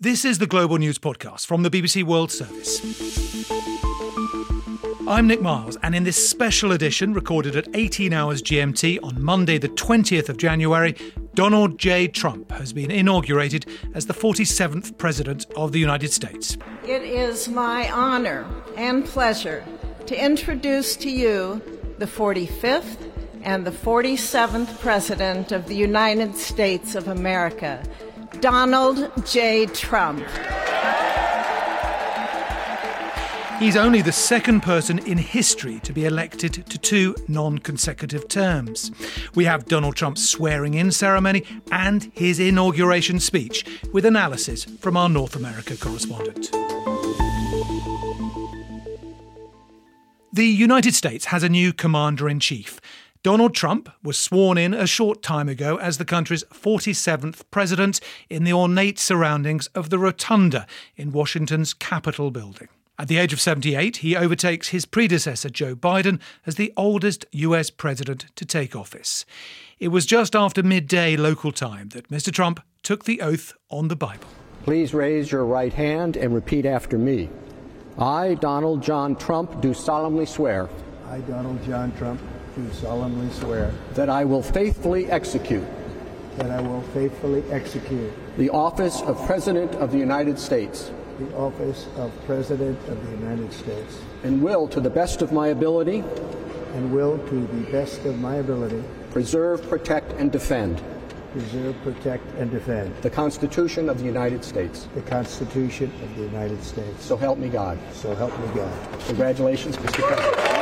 This is the Global News Podcast from the BBC World Service. I'm Nick Miles, and in this special edition, recorded at 18 hours GMT on Monday the 20th of January, Donald J. Trump has been inaugurated as the 47th President of the United States. It is my honor and pleasure to introduce to you the 45th and the 47th President of the United States of America, Donald J. Trump. He's only the second person in history to be elected to two non-consecutive terms. We have Donald Trump's swearing-in ceremony and his inauguration speech, with analysis from our North America correspondent. The United States has a new commander-in-chief. Donald Trump was sworn in a short time ago as the country's 47th president in the ornate surroundings of the Rotunda in Washington's Capitol building. At the age of 78, he overtakes his predecessor, Joe Biden, as the oldest US president to take office. It was just after midday local time that Mr. Trump took the oath on the Bible. Please raise your right hand and repeat after me. I, Donald John Trump, do solemnly swear. I, Donald John Trump, do solemnly swear. That I will faithfully execute. That I will faithfully execute. The office of President of the United States. The office of President of the United States. And will, to the best of my ability. And will, to the best of my ability. Preserve, protect, and defend. Preserve, protect, and defend. The Constitution of the United States. The Constitution of the United States. So help me God. So help me God. Congratulations, Mr. President.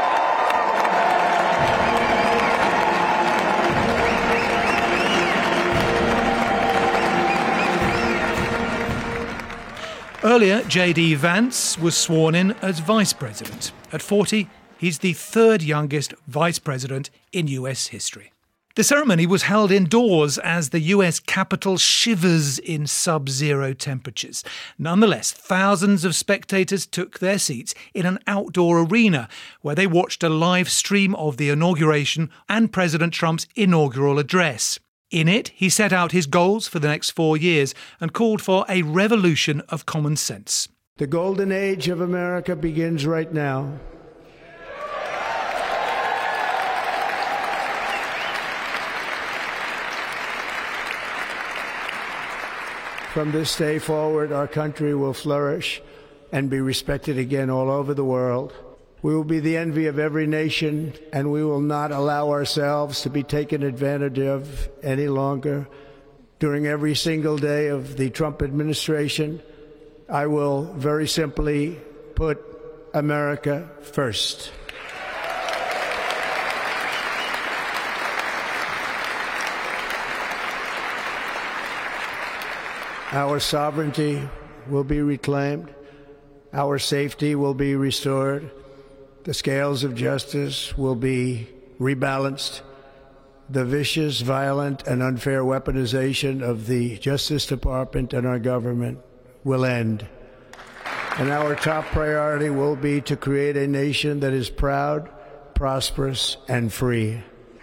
Earlier, J.D. Vance was sworn in as Vice President. At 40, he's the third youngest Vice President in US history. The ceremony was held indoors as the US Capitol shivers in sub-zero temperatures. Nonetheless, thousands of spectators took their seats in an outdoor arena where they watched a live stream of the inauguration and President Trump's inaugural address. In it, he set out his goals for the next 4 years and called for a revolution of common sense. The golden age of America begins right now. From this day forward, our country will flourish and be respected again all over the world. We will be the envy of every nation, and we will not allow ourselves to be taken advantage of any longer. During every single day of the Trump administration, I will very simply put America first. Our sovereignty will be reclaimed. Our safety will be restored. The scales of justice will be rebalanced. The vicious, violent, and unfair weaponization of the Justice Department and our government will end. And our top priority will be to create a nation that is proud, prosperous, and free.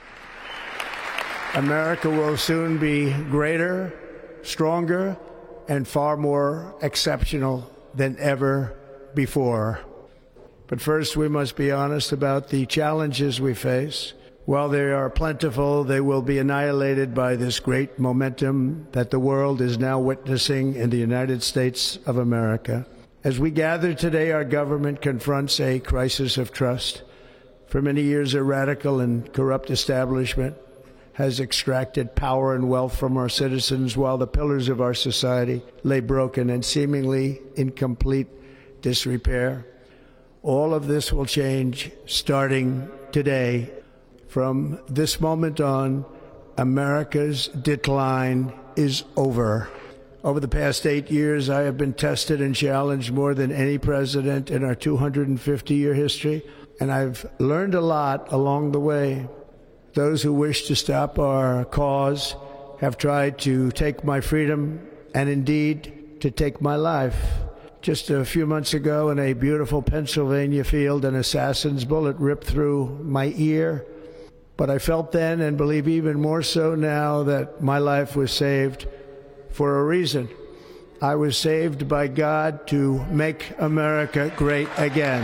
America will soon be greater, stronger, and far more exceptional than ever before. But first, we must be honest about the challenges we face. While they are plentiful, they will be annihilated by this great momentum that the world is now witnessing in the United States of America. As we gather today, our government confronts a crisis of trust. For many years, a radical and corrupt establishment has extracted power and wealth from our citizens while the pillars of our society lay broken and seemingly in complete disrepair. All of this will change starting today. From this moment on, America's decline is over. Over the past 8 years, I have been tested and challenged more than any president in our 250-year history, and I've learned a lot along the way. Those who wish to stop our cause have tried to take my freedom and indeed to take my life. Just a few months ago in a beautiful Pennsylvania field, an assassin's bullet ripped through my ear. But I felt then, and believe even more so now, that my life was saved for a reason. I was saved by God to make America great again.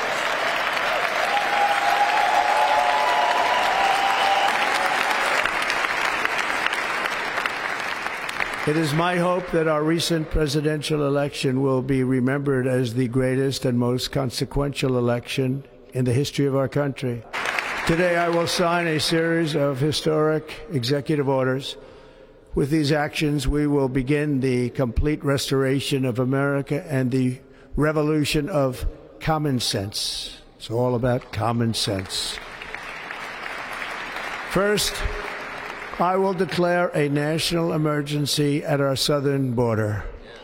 It is my hope that our recent presidential election will be remembered as the greatest and most consequential election in the history of our country. Today, I will sign a series of historic executive orders. With these actions, we will begin the complete restoration of America and the revolution of common sense. It's all about common sense. First, I will declare a national emergency at our southern border.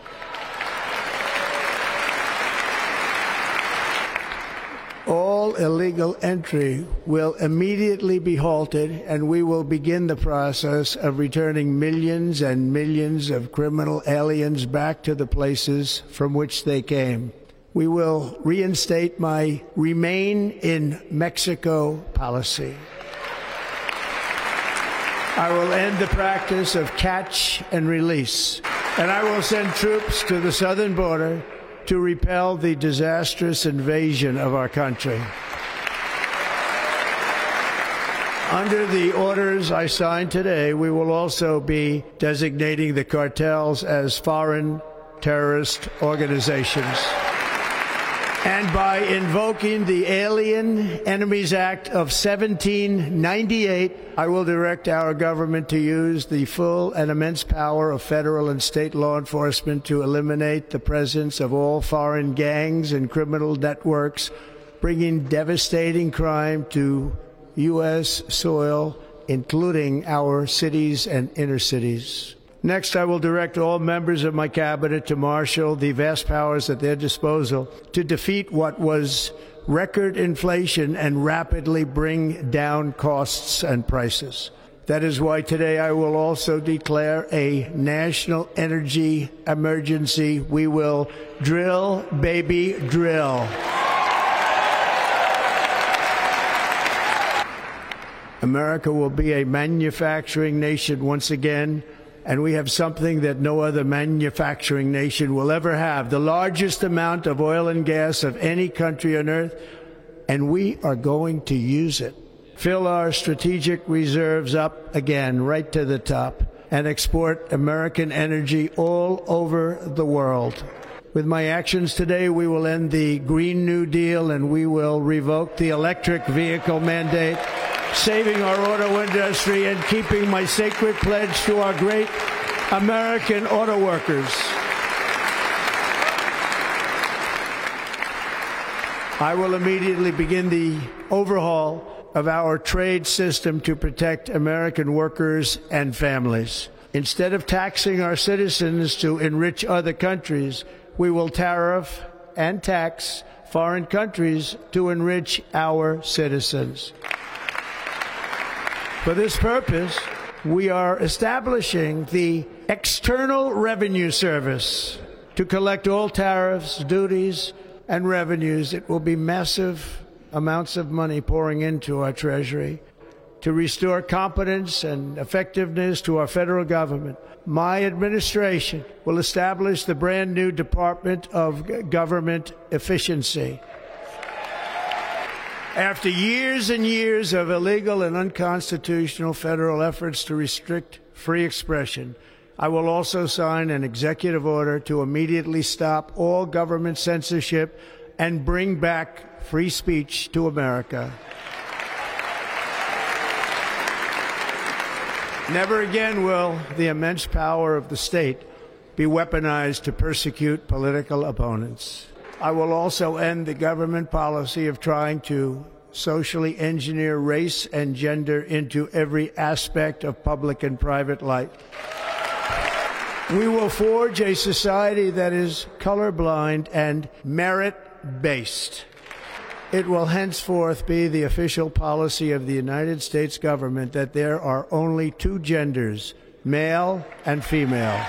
All illegal entry will immediately be halted, and we will begin the process of returning millions and millions of criminal aliens back to the places from which they came. We will reinstate my Remain in Mexico policy. I will end the practice of catch and release, and I will send troops to the southern border to repel the disastrous invasion of our country. Under the orders I signed today, we will also be designating the cartels as foreign terrorist organizations. And by invoking the Alien Enemies Act of 1798, I will direct our government to use the full and immense power of federal and state law enforcement to eliminate the presence of all foreign gangs and criminal networks, bringing devastating crime to U.S. soil, including our cities and inner cities. Next, I will direct all members of my cabinet to marshal the vast powers at their disposal to defeat what was record inflation and rapidly bring down costs and prices. That is why today I will also declare a national energy emergency. We will drill, baby, drill. America will be a manufacturing nation once again. And we have something that no other manufacturing nation will ever have, the largest amount of oil and gas of any country on earth, and we are going to use it. Fill our strategic reserves up again, right to the top, and export American energy all over the world. With my actions today, we will end the Green New Deal and we will revoke the electric vehicle mandate, saving our auto industry and keeping my sacred pledge to our great American auto workers. I will immediately begin the overhaul of our trade system to protect American workers and families. Instead of taxing our citizens to enrich other countries, we will tariff and tax foreign countries to enrich our citizens. For this purpose, we are establishing the External Revenue Service to collect all tariffs, duties, and revenues. It will be massive amounts of money pouring into our Treasury to restore competence and effectiveness to our federal government. My administration will establish the brand new Department of Government Efficiency. After years and years of illegal and unconstitutional federal efforts to restrict free expression, I will also sign an executive order to immediately stop all government censorship and bring back free speech to America. Never again will the immense power of the state be weaponized to persecute political opponents. I will also end the government policy of trying to socially engineer race and gender into every aspect of public and private life. We will forge a society that is colorblind and merit-based. It will henceforth be the official policy of the United States government that there are only two genders, male and female.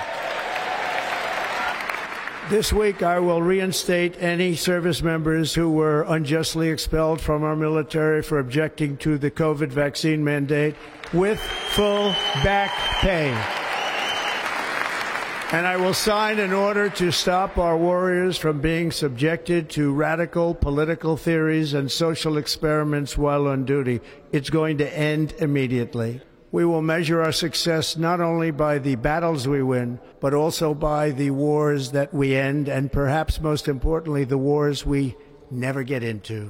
This week, I will reinstate any service members who were unjustly expelled from our military for objecting to the COVID vaccine mandate with full back pay. And I will sign an order to stop our warriors from being subjected to radical political theories and social experiments while on duty. It's going to end immediately. We will measure our success not only by the battles we win, but also by the wars that we end, and perhaps most importantly, the wars we never get into.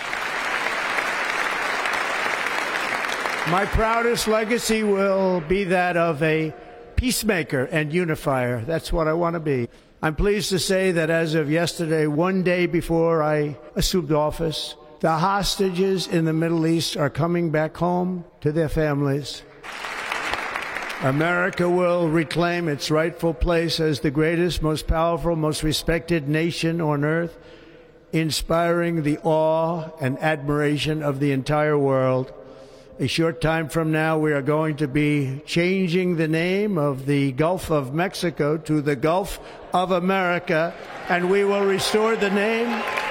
My proudest legacy will be that of a peacemaker and unifier. That's what I want to be. I'm pleased to say that as of yesterday, one day before I assumed office, the hostages in the Middle East are coming back home to their families. America will reclaim its rightful place as the greatest, most powerful, most respected nation on earth, inspiring the awe and admiration of the entire world. A short time from now, we are going to be changing the name of the Gulf of Mexico to the Gulf of America, and we will restore the name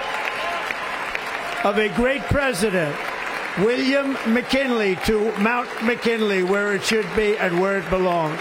of a great president, William McKinley, to Mount McKinley, where it should be and where it belongs.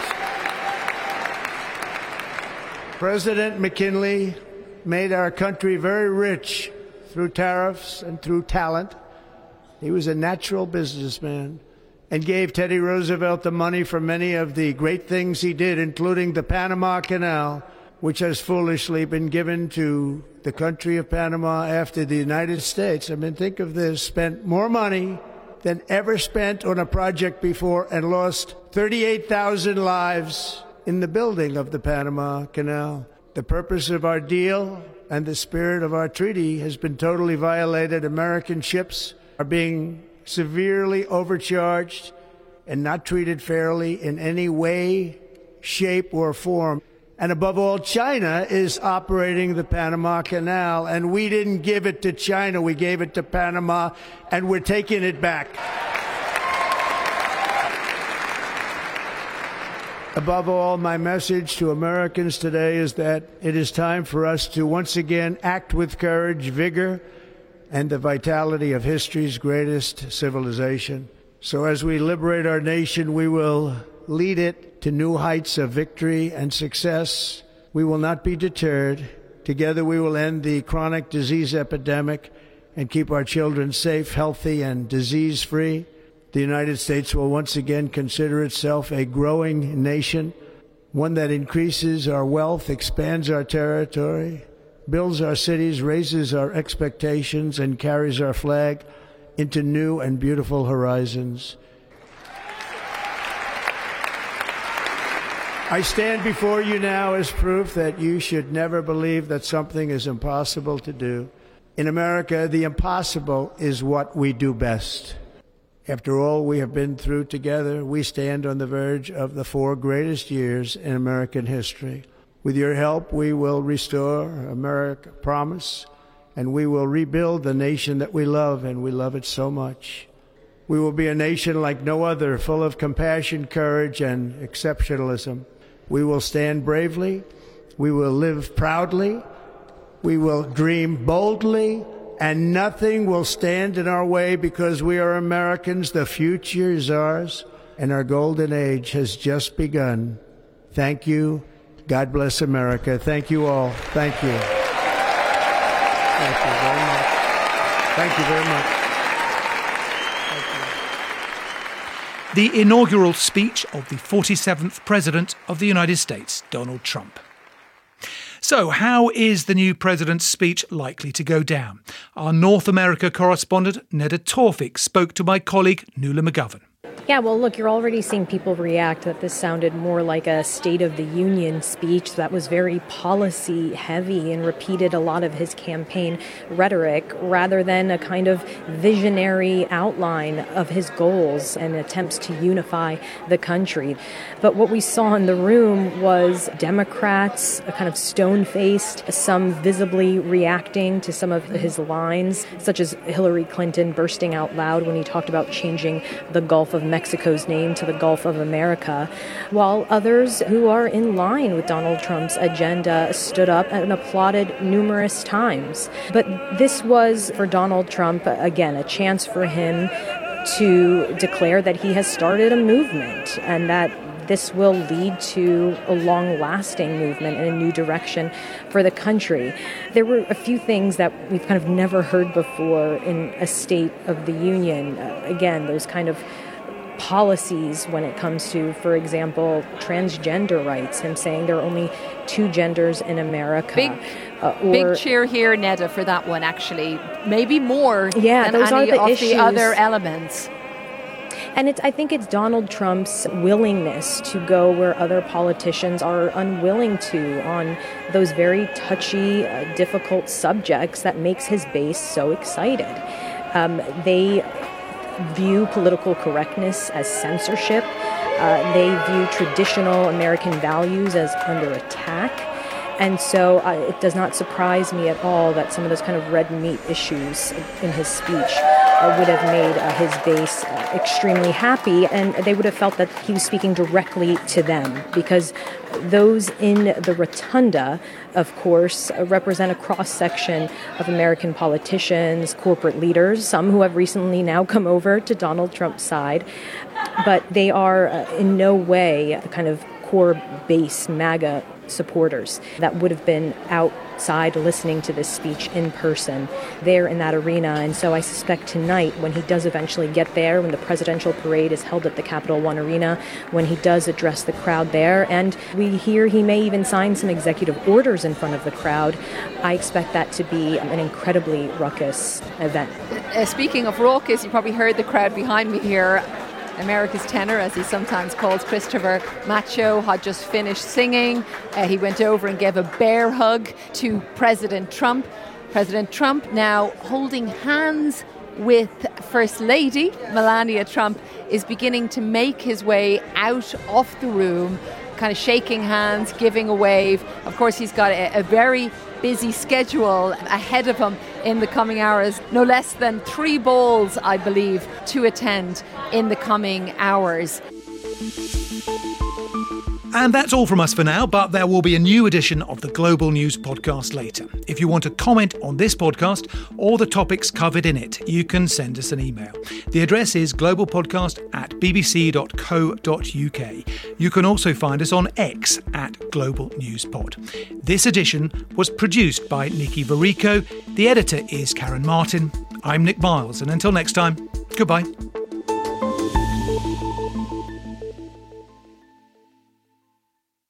President McKinley made our country very rich through tariffs and through talent. He was a natural businessman and gave Teddy Roosevelt the money for many of the great things he did, including the Panama Canal, which has foolishly been given to the country of Panama after the United States. I mean, think of this, spent more money than ever spent on a project before and lost 38,000 lives in the building of the Panama Canal. The purpose of our deal and the spirit of our treaty has been totally violated. American ships are being severely overcharged and not treated fairly in any way, shape, or form. And above all, China is operating the Panama Canal, and we didn't give it to China. We gave it to Panama, and we're taking it back. Above all, my message to Americans today is that it is time for us to once again act with courage, vigor, and the vitality of history's greatest civilization. So as we liberate our nation, we will lead it to new heights of victory and success. We will not be deterred. Together we will end the chronic disease epidemic and keep our children safe, healthy, and disease-free. The United States will once again consider itself a growing nation, one that increases our wealth, expands our territory, builds our cities, raises our expectations, and carries our flag into new and beautiful horizons. I stand before you now as proof that you should never believe that something is impossible to do. In America, the impossible is what we do best. After all we have been through together, we stand on the verge of the 4 greatest years in American history. With your help, we will restore America promise, and we will rebuild the nation that we love, and we love it so much. We will be a nation like no other, full of compassion, courage, and exceptionalism. We will stand bravely. We will live proudly. We will dream boldly, and nothing will stand in our way because we are Americans. The future is ours, and our golden age has just begun. Thank you. God bless America. Thank you all. Thank you. Thank you very much. Thank you very much. The inaugural speech of the 47th President of the United States, Donald Trump. So, how is the new president's speech likely to go down? Our North America correspondent, Neda Tawfik, spoke to my colleague, Nuala McGovern. Yeah, well, look, you're already seeing people react that this sounded more like a State of the Union speech that was very policy heavy and repeated a lot of his campaign rhetoric rather than a kind of visionary outline of his goals and attempts to unify the country. But what we saw in the room was Democrats, kind of stone-faced, some visibly reacting to some of his lines, such as Hillary Clinton bursting out loud when he talked about changing the Gulf of Mexico's name to the Gulf of America, while others who are in line with Donald Trump's agenda stood up and applauded numerous times. But this was, for Donald Trump, again, a chance for him to declare that he has started a movement and that that this will lead to a long-lasting movement in a new direction for the country. There were a few things that we've kind of never heard before in a State of the Union. Again, those kind of policies when it comes to, for example, transgender rights, him saying there are only 2 genders in America. Big cheer here, Neda, for that one, actually. Maybe more than those any are the of issues. the other elements. And I think it's Donald Trump's willingness to go where other politicians are unwilling to on those very touchy, difficult subjects that makes his base so excited. They view political correctness as censorship. They view traditional American values as under attack. And so it does not surprise me at all that some of those kind of red meat issues in his speech would have made his base extremely happy, and they would have felt that he was speaking directly to them, because those in the rotunda, of course, represent a cross-section of American politicians, corporate leaders, some who have recently now come over to Donald Trump's side, but they are in no way a kind of core base MAGA supporters that would have been outside listening to this speech in person there in that arena. And so I suspect tonight, when he does eventually get there, when the presidential parade is held at the Capital One Arena, when he does address the crowd there, and we hear he may even sign some executive orders in front of the crowd, I expect that to be an incredibly ruckus event. Speaking of raucous, you probably heard the crowd behind me here. America's tenor, as he sometimes calls Christopher Macho, had just finished singing. He went over and gave a bear hug to President Trump. President Trump now holding hands with First Lady Melania Trump is beginning to make his way out of the room, kind of shaking hands, giving a wave. Of course, he's got a very busy schedule ahead of him in the coming hours. No less than 3 balls, I believe, to attend in the coming hours. And that's all from us for now, but there will be a new edition of the Global News Podcast later. If you want to comment on this podcast or the topics covered in it, you can send us an email. The address is globalpodcast@bbc.co.uk. You can also find us on X @GlobalNewsPod. This edition was produced by Nikki Varico. The editor is Karen Martin. I'm Nick Miles, and until next time, goodbye.